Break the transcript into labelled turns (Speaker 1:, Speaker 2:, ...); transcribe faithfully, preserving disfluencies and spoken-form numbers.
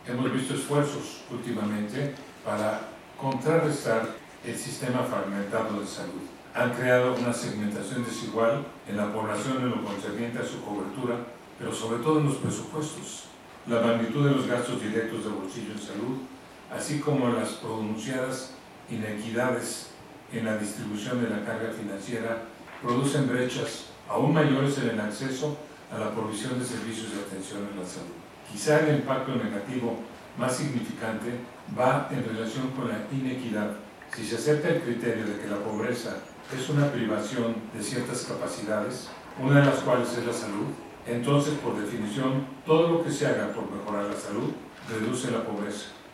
Speaker 1: Hemos visto esfuerzos últimamente para contrarrestar el sistema fragmentado de salud. Han creado una segmentación desigual en la población en lo concerniente a su cobertura, pero sobre todo en los presupuestos. La magnitud de los gastos directos de bolsillo en salud, así como las pronunciadas inequidades en la distribución de la carga financiera, producen brechas aún mayores en el acceso a la provisión de servicios de atención en la salud. Quizá el impacto negativo más significante va en relación con la inequidad. Si se acepta el criterio de que la pobreza es una privación de ciertas capacidades, una de las cuales es la salud, entonces, por definición, todo lo que se haga por mejorar la salud reduce la pobreza.